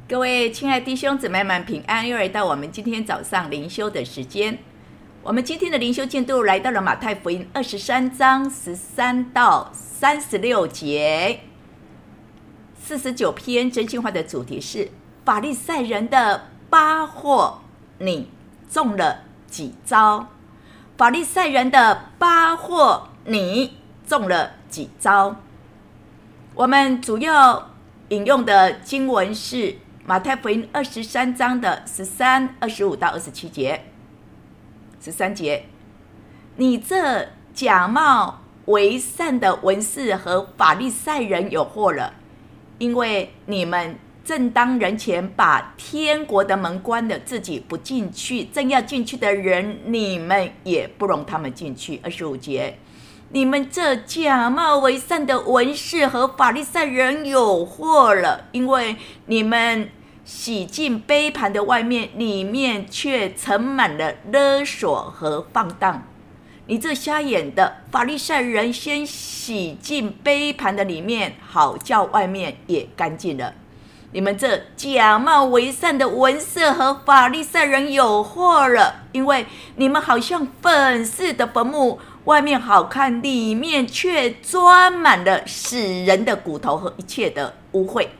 各位亲爱的弟兄姊妹们平安，又来到我们今天早上灵修的时间。我们今天的灵修进度来到了马太福音23章13到36节。49篇真心话的主题是法利赛人的八祸，你中了几招？法利赛人的八祸，你中了几招？我们主要引用的经文是马太福音23章的13、25到27节。13节，你这假冒为善的文士和法利赛人有祸了，因为你们正当人前把天国的门关了，自己不进去，正要进去的人，你们也不容他们进去。25节，你们这假冒为善的文士和法利赛人有祸了，因为你们洗净杯盘的外面，里面却盛满了勒索和放荡。你这瞎眼的法利赛人，先洗净杯盘的里面，好叫外面也干净了。你们这假冒为善的文士和法利赛人有祸了，因为你们好像粉饰的坟墓，外面好看，里面却装满了死人的骨头和一切的污秽。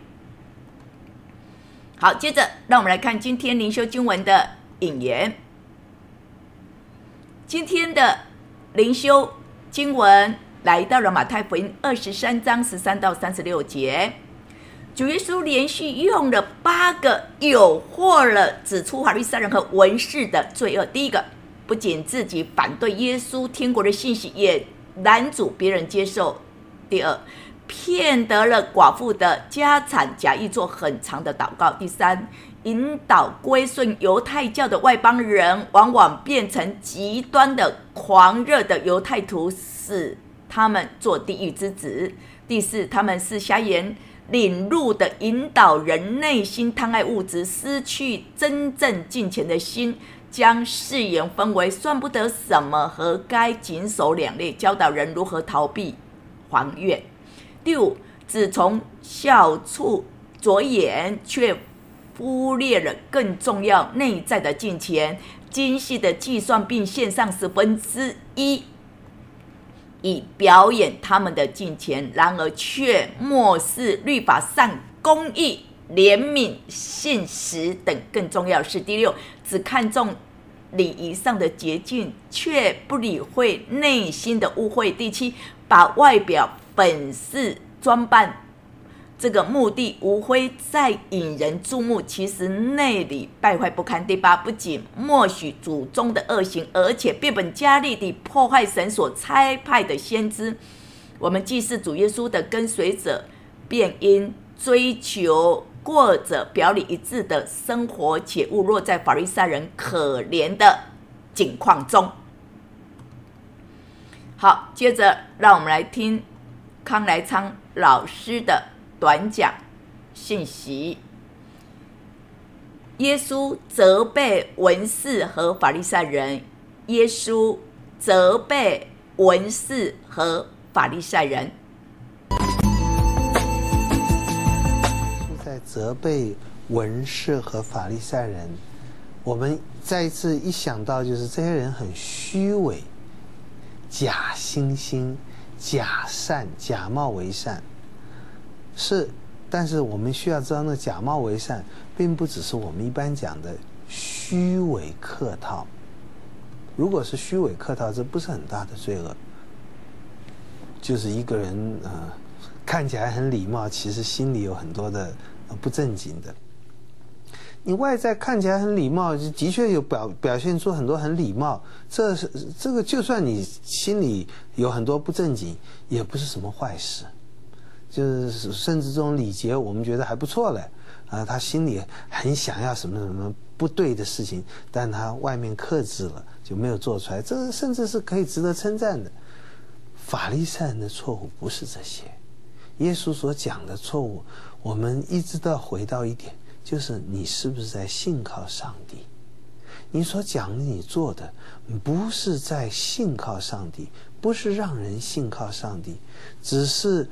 好，接着让我们来看今天灵修经文的引言。今天的灵修经文来到了马太福音23章13到36节。主耶稣连续用了8个有祸了指出法利赛人和文士的罪恶。第一个，不仅自己反对耶稣天国的信息，也拦阻别人接受。第二，骗得了寡妇的家产，假意做很长的祷告。第三，引导归顺犹太教的外邦人，往往变成极端的狂热的犹太徒，使他们做地狱之子。第四，他们是瞎眼领路的，引导人内心贪爱物质，失去真正敬虔的心，将誓言分为算不得什么和该谨守两类，教导人如何逃避还愿。第五，只从小处着眼，却忽略了更重要内在的敬虔，精细的计算并献上1/10，以表演他们的敬虔，然而却漠视律法上公义、怜悯、信实等更重要的事。第六，只看重礼仪上的洁净，却不理会内心的污秽。第七，把外表粉饰装扮，这个目的无非在引人注目，其实内里败坏不堪。第八，不仅默许祖宗的恶行，而且变本加厉地破坏神所差派的先知。我们既是主耶稣的跟随者，便应追求过着表里一致的生活，且勿落在法利赛人可怜的境况中。好，接着让我们来听康来昌老师的短讲信息。耶稣责备文士和法利赛人。耶稣责备文士和法利赛人。 是在责备文士和法利赛人。我们再一次一想到，就是这些人很虚伪，假惺惺，假善，假冒为善。是，但是我们需要知道，那假冒为善并不只是我们一般讲的虚伪客套。如果是虚伪客套，这不是很大的罪恶，就是一个人看起来很礼貌，其实心里有很多的不正经的。你外在看起来很礼貌，的确有表现出很多很礼貌，这个就算你心里有很多不正经，也不是什么坏事。就是甚至这种礼节我们觉得还不错了他心里很想要什么什么不对的事情，但他外面克制了，就没有做出来，这甚至是可以值得称赞的。法利赛人的错误不是这些，耶稣所讲的错误，我们一直都要回到一点，就是你是不是在信靠上帝？你所讲的你做的不是在信靠上帝，不是让人信靠上帝，只是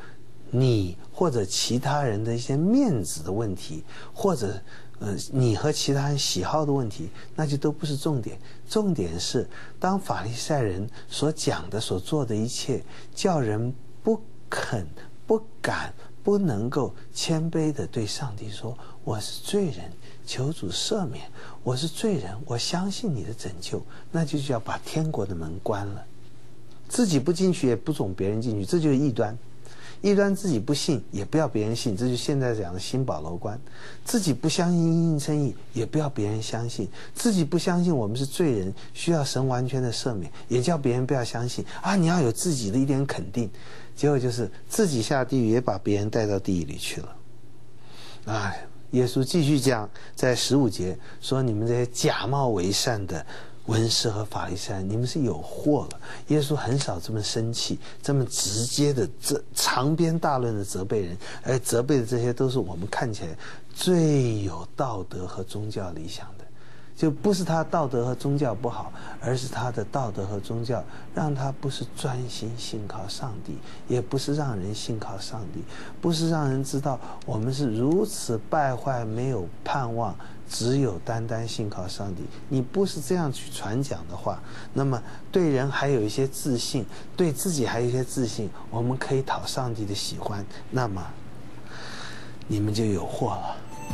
你或者其他人的一些面子的问题，或者你和其他人喜好的问题，那就都不是重点。重点是当法利赛人所讲的所做的一切，叫人不肯不敢不能够谦卑地对上帝说，我是罪人，求主赦免，我是罪人，我相信你的拯救，那就要把天国的门关了。自己不进去也不总别人进去，这就是异端。异端自己不信也不要别人信，这就是现在讲的新保罗观。自己不相信因信称义也不要别人相信，自己不相信我们是罪人需要神完全的赦免，也叫别人不要相信啊！你要有自己的一点肯定，结果就是自己下地狱也把别人带到地狱里去了。耶稣继续讲，在15节说，你们这些假冒为善的文士和法利赛人，你们是有祸了。耶稣很少这么生气，这么直接的长篇大论的责备人，而责备的这些都是我们看起来最有道德和宗教理想的。就不是他道德和宗教不好，而是他的道德和宗教让他不是专心信靠上帝，也不是让人信靠上帝，不是让人知道我们是如此败坏，没有盼望，只有单单信靠上帝。你不是这样去传讲的话，那么对人还有一些自信，对自己还有一些自信，我们可以讨上帝的喜欢，那么你们就有祸了。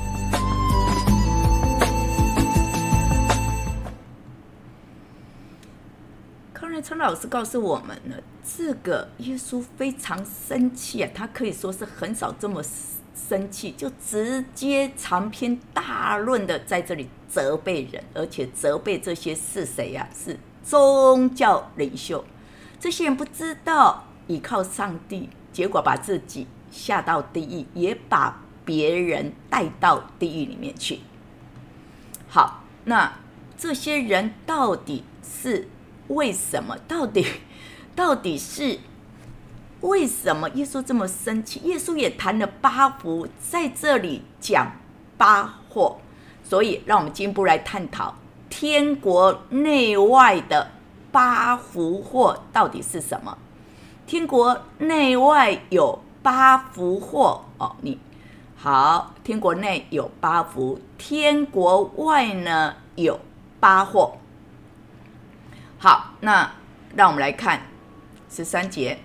康仁成老师告诉我们呢，这个耶稣非常生气啊，他可以说是很少这么生气，就直接长篇大论的在这里责备人，而且责备这些是谁啊？是宗教领袖。这些人不知道依靠上帝，结果把自己下到地狱，也把别人带到地狱里面去。好，那这些人到底是为什么？到底是为什么耶稣这么生气？耶稣也谈了8福，在这里讲8祸，所以让我们进一步来探讨天国内外的8福祸到底是什么。天国内外有8福祸哦，好，天国内有8福，天国外呢有8祸。好，那让我们来看13节，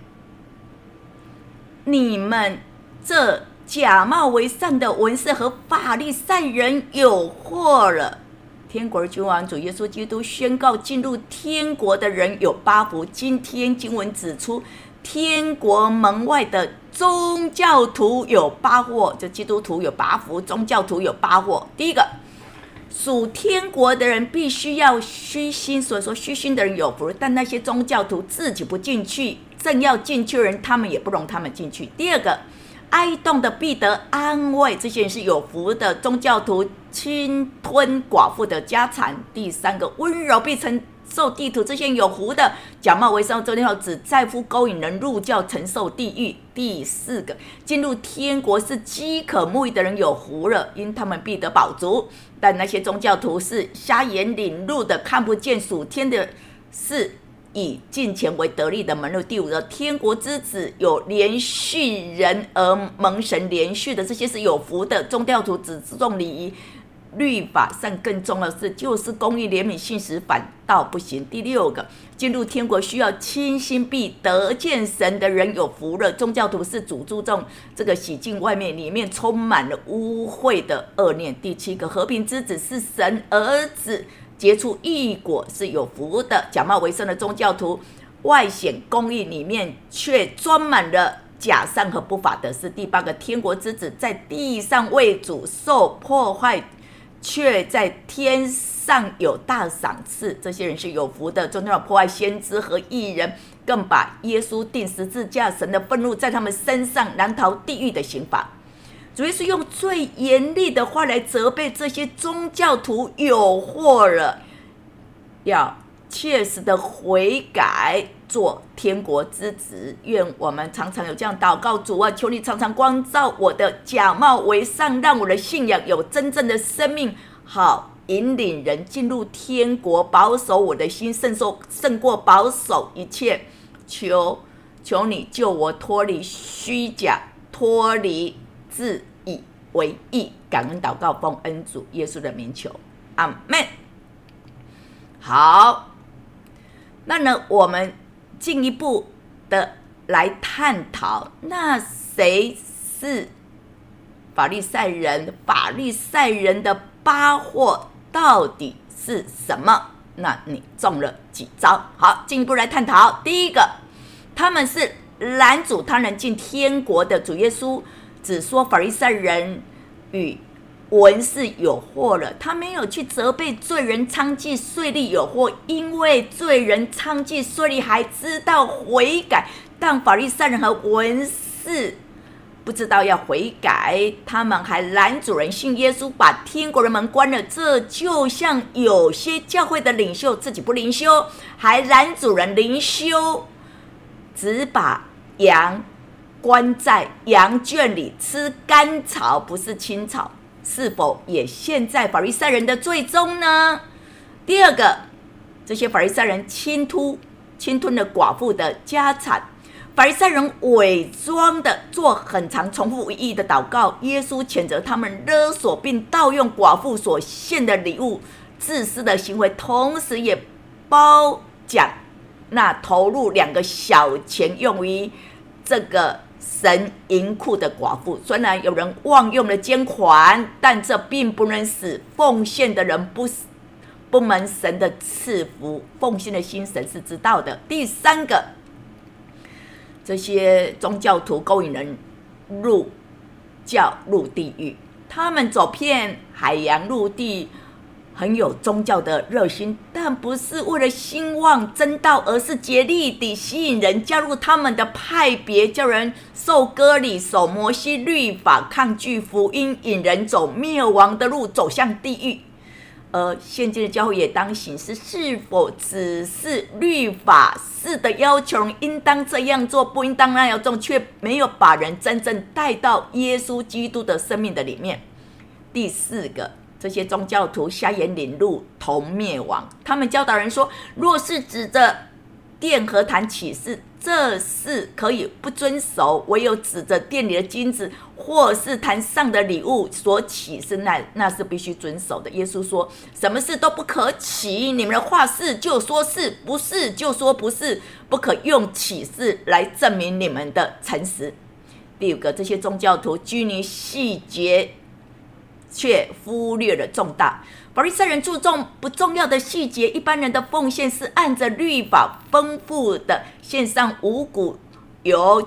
你们这假冒为善的文士和法利赛人有祸了。天国的君王主耶稣基督宣告，进入天国的人有8福。今天经文指出，天国门外的宗教徒有8祸，就基督徒有8福，宗教徒有8祸。第一个，属天国的人必须要虚心，所以说虚心的人有福，但那些宗教徒自己不进去，正要进去的人，他们也不容他们进去。第二个，哀恸的必得安慰，这些人是有福的。宗教徒侵吞寡妇的家产。第三个，温柔必承受地土，这些人有福的。假冒为善，周天后只在乎勾引人入教，承受地狱。第四个，进入天国是饥渴慕义的人有福了，因他们必得饱足。但那些宗教徒是瞎眼领路的，看不见属天的事，以金钱为得利的门路。第五个，天国之子有连续人而蒙神连续的，这些是有福的。宗教徒只重礼仪律法上，更重要的是就是公义怜悯信实反倒不行。第六个，进入天国需要清心必得见神的人有福了。宗教徒是主注重这个洗净外面，里面充满了污秽的恶念。第七个，和平之子是神儿子，结出义果是有福的。假冒为善的宗教徒外显公义，里面却装满了假善和不法的事。第八个，天国之子在地上为主受破坏，却在天上有大赏赐，这些人是有福的。宗教破坏先知和义人，更把耶稣钉十字架，神的愤怒在他们身上，难逃地狱的刑罚。主耶稣用最严厉的话来责备这些宗教徒有祸了，要切实的悔改，做天国之子。愿我们常常有这样祷告：主啊，求你常常光照我的假冒为善，让我的信仰有真正的生命，好引领人进入天国，保守我的心，胜过保守一切。求你救我脱离虚假脱离，自以为义。感恩祷告，奉恩主耶稣的名求，阿们。好，那呢，我们进一步的来探讨，那谁是法利赛人？法利赛人的八祸到底是什么？那你中了几招？好，进一步来探讨。第一个，他们是拦阻他人进天国的。主耶稣只说法利赛人与文士有祸了，他没有去责备罪人娼妓税吏有祸，因为罪人娼妓税吏还知道悔改，但法利赛人和文士不知道要悔改，他们还拦阻人信耶稣，把天国的门关了。这就像有些教会的领袖自己不灵修，还拦阻人灵修，只把羊关在羊圈里吃干草，不是青草，是否也陷在法利赛人的罪中呢？第二个，这些法利赛人侵吞了寡妇的家产。法利赛人伪装的做很长重复无意义的祷告，耶稣谴责他们勒索并盗用寡妇所献的礼物，自私的行为，同时也褒奖那投入2个小钱用于这个神银库的寡妇。虽然有人妄用了捐款，但这并不能使奉献的人不蒙神的赐福。奉献的心神是知道的。第三个，这些宗教徒勾引人入教入地狱，他们走遍海洋陆地，很有宗教的热心，但不是为了兴旺真道，而是竭力地吸引人加入他们的派别，叫人受割礼，守摩西律法，抗拒福音，引人走灭亡的路，走向地狱。而现今的教会也当行事，是否只是律法式的要求人应当这样做，不应当那样做，却没有把人真正带到耶稣基督的生命的里面。第四个，这些宗教徒瞎眼领路，同灭亡。他们教导人说，若是指着殿和坛起誓，这事可以不遵守；唯有指着殿里的金子或是坛上的礼物所起誓，那是必须遵守的。耶稣说，什么事都不可起，你们的话是就说是，不是就说不是，不可用起誓来证明你们的诚实。第五个，这些宗教徒拘泥细节，却忽略了重大。法利赛人注重不重要的细节，一般人的奉献是按着律法吩咐的献上五谷有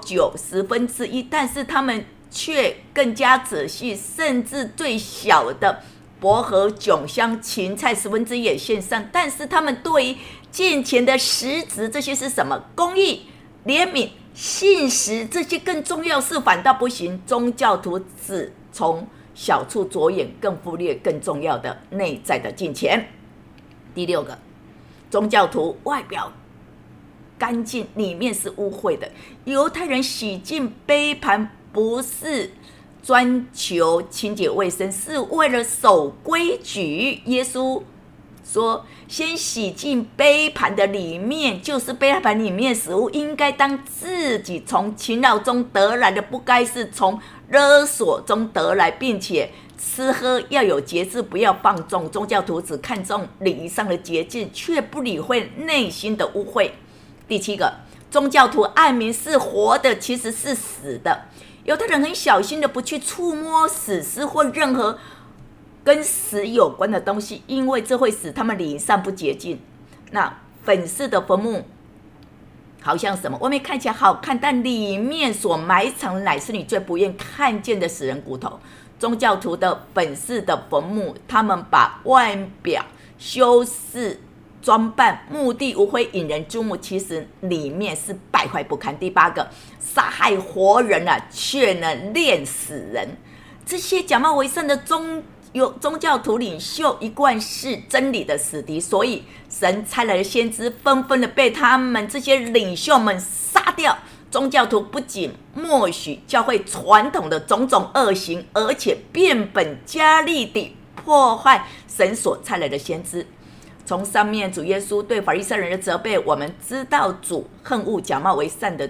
1/90，但是他们却更加仔细，甚至最小的薄荷、茭香、芹菜1/10也献上。但是他们对于敬虔的实质，这些是什么？公义、怜悯、信实，这些更重要是反倒不行。宗教徒只从小处着眼，更忽略更重要的内在的敬虔。第六个，宗教徒外表干净，里面是污秽的。犹太人洗净杯盘不是专求清洁卫生，是为了守规矩。耶稣说，先洗净杯盘的里面，就是杯盘里面食物应该当自己从勤劳中得来的，不该是从勒索中得来，并且吃喝要有节制，不要放纵。宗教徒只看重礼仪上的洁净，却不理会内心的污秽。第七个，宗教徒暗明是活的，其实是死的。犹太人很小心的不去触摸死尸或任何跟死有关的东西，因为这会使他们礼仪上不洁净。那粉饰的坟墓好像什么？外面看起来好看，但里面所埋藏的乃是你最不愿看见的死人骨头。宗教徒的粉饰的坟墓，他们把外表修饰装扮，目的无非引人注目，其实里面是败坏不堪。第八个，杀害活人却能炼死人。这些假冒为善的宗教徒领袖一贯是真理的死敌，所以神差来的先知纷纷的被他们这些领袖们杀掉。宗教徒不仅默许教会传统的种种恶行，而且变本加厉地破坏神所差来的先知。从上面主耶稣对法利赛人的责备，我们知道主恨恶假冒为善的罪，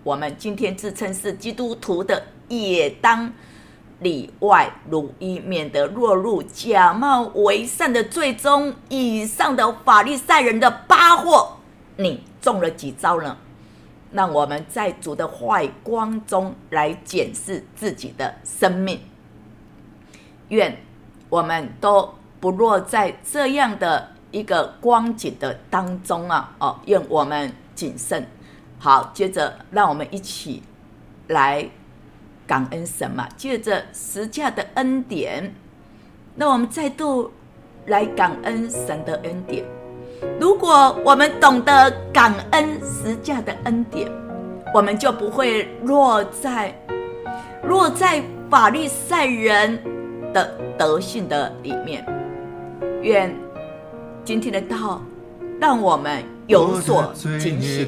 我们今天自称是基督徒的，也当里外如一，免得落入假冒为善的罪中。以上的法利赛人的八祸，你中了几招呢？让我们在主的话语光中来检视自己的生命。愿我们都不落在这样的一个光景的当中啊！愿我们谨慎。好，接着让我们一起来感恩神嘛，借着十架的恩典，那我们再度来感恩神的恩典。如果我们懂得感恩十架的恩典，我们就不会落在法利赛人的德性的里面。愿今天的道让我们有所警醒。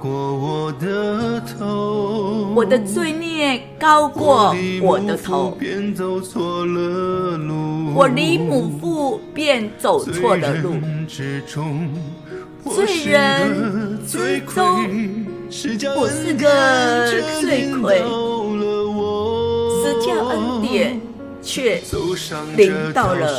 我的罪孽高过我的头，我离母腹便走错了路。罪人之中，我是个罪魁，十架恩典却临到了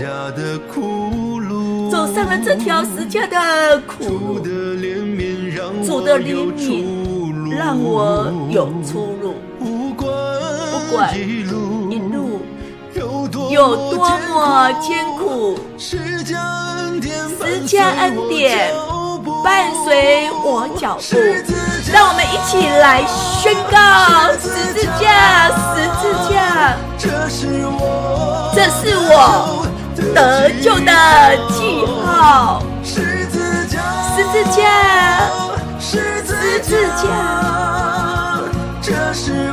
我，走上了这条十架的苦路。主的怜悯让我有出路，不管一路有多么艰苦，十架恩典伴随我脚步。让我们一起来宣告：十字架，十字架，这是我得救的记号。十字架，十字架，这是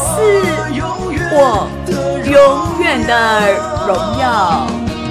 我永远的荣耀。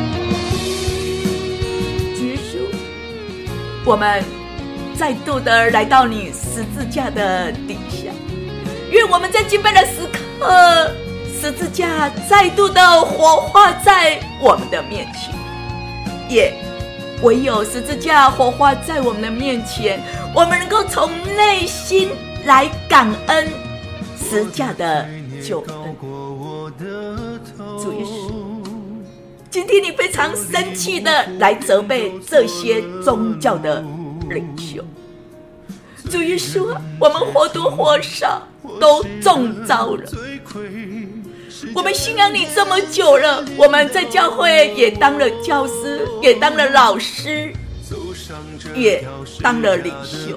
耶稣，我们再度的来到你十字架的底下，愿我们在敬拜的时刻，十字架再度的活化在我们的面前，也唯有十字架活化在我们的面前，我们能够从内心来感恩十架的救恩。主耶稣，今天你非常生气的来责备这些宗教的领袖。主耶稣，我们或多或少都中招了。我们信仰你这么久了，我们在教会也当了教师，也当了老师，也当了领袖，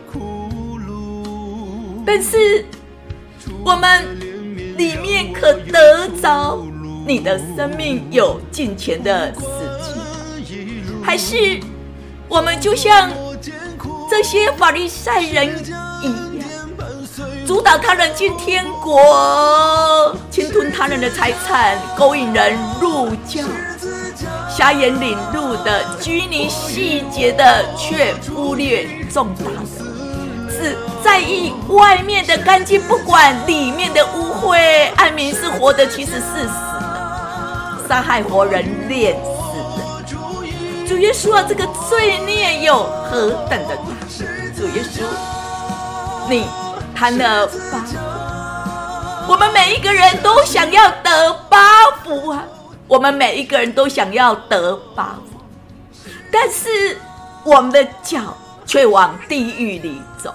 但是我们里面可得着你的生命有敬虔的死气，还是我们就像这些法利赛人一样，主导他人进天国，侵吞他人的财产，勾引人入教，瞎眼领路的，拘泥细节的，却忽略重大的，只在意外面的干净，不管里面的污秽。暗明是活的，其实是死的，杀害活人，炼死人。主耶稣啊，这个罪孽有何等的大？主耶稣，你谈了八福，我们每一个人都想要得八福啊！我们每一个人都想要得八福，但是我们的脚却往地狱里走，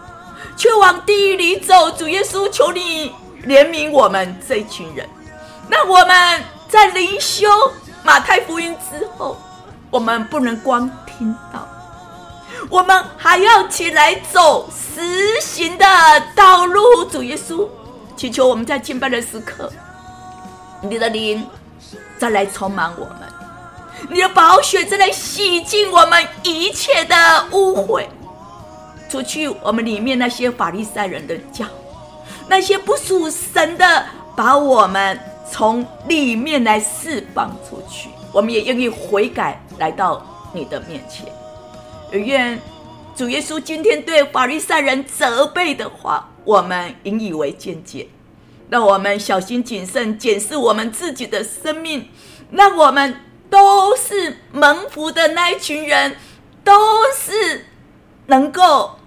主耶稣，求你怜悯我们这一群人。那我们在灵修马太福音之后，我们不能光听到，我们还要起来走实行的道路。主耶稣，祈求我们在敬拜的时刻，你的灵再来充满我们，你的宝血再来洗净我们一切的污秽，除去我们里面那些法利赛人的教，那些不属神的，把我们从里面来释放出去。我们也愿意悔改来到你的面前。也愿主耶稣今天对法利赛人责备的话，我们引以为鉴戒，让我们小心谨慎检视我们自己的生命，让我们都是蒙福的那一群人，都是能够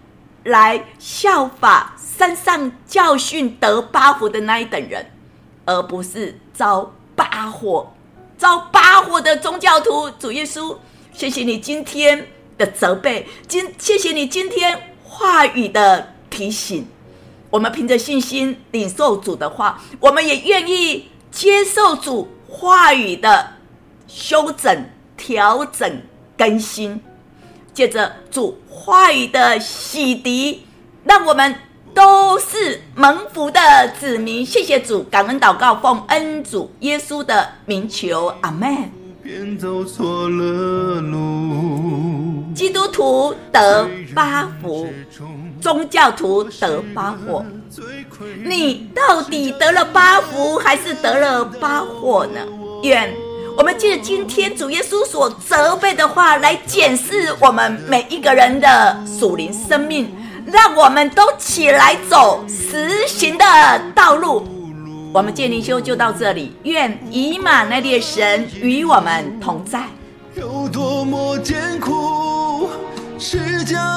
来效法山上教训得八福的那一等人，而不是遭八祸的宗教徒。主耶稣，谢谢你今天的责备，谢谢你今天话语的提醒。我们凭着信心领受主的话，我们也愿意接受主话语的修整、调整、更新。借着主话语的洗涤，让我们都是蒙福的子民。谢谢主，感恩祷告，奉恩主耶稣的名求，阿们。 走错了路， 基督徒得八福，宗教徒得八祸。你到底得了八福还是得了八祸呢？愿我们借着今天主耶稣所责备的话来检视我们每一个人的属灵生命，让我们都起来走实行的道路。我们今天灵修就到这里，愿以马内利的神与我们同在。 有多么艰苦，是将